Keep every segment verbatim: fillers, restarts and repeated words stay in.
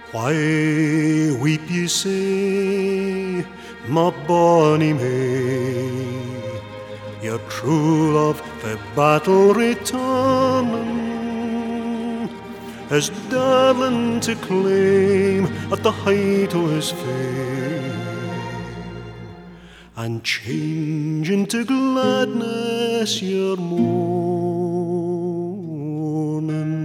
Why weep ye say, my bonny May? Your true love for battle returning is darling to claim at the height of his fame, and change into gladness your mourning.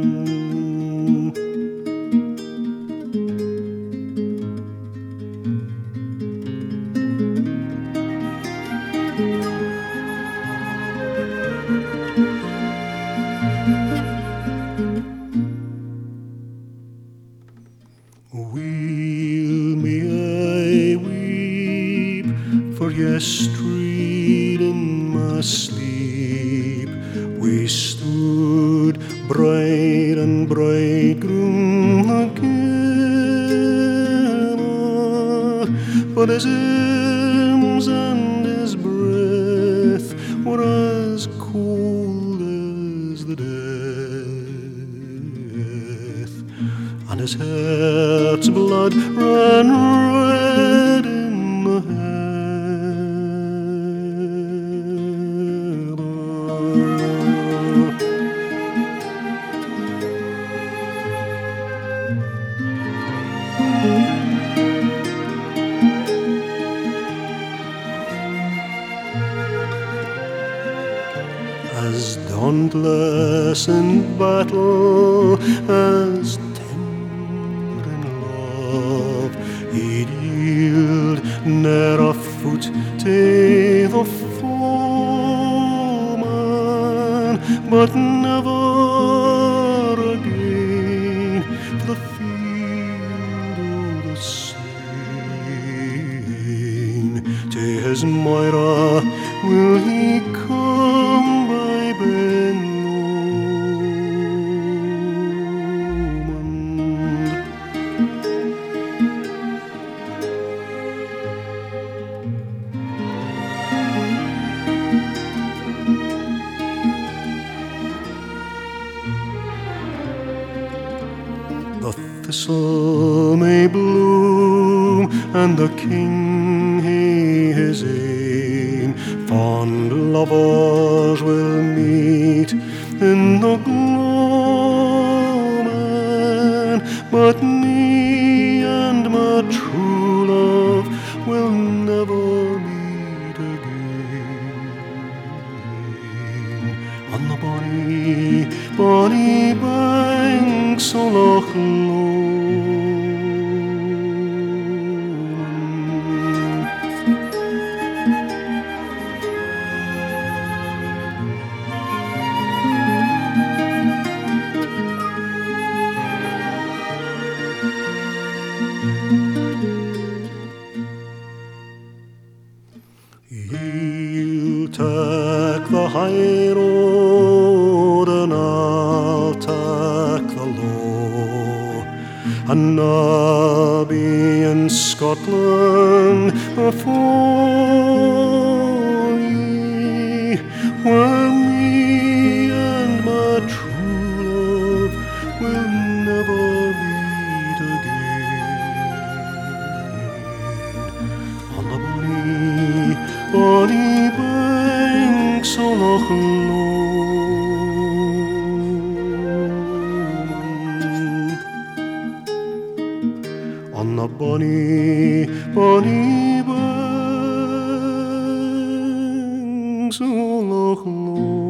Weel may I weep for your street in my sleep. We stood bride and bridegroom together, but his arms and his breath were as cold as the death, and his heart's blood ran red in the as dauntless in battle, as tender in love, he'd yield ne'er a foot to the foeman, but never again to the field of the slain. To his Moira will he come by Ben Lomond. The thistle may bloom and the king he his ain, fond lovers will meet in the gloaming, but me and my true love will never meet again on the bonny, bonny banks of Loch Lomond. You'll take the high road and I'll take the low, and I'll be in Scotland before ye, where me and my true love will never meet again on the bonny, bonny banks of Loch Lomond, on the bonny, bonny banks of Loch Lomond.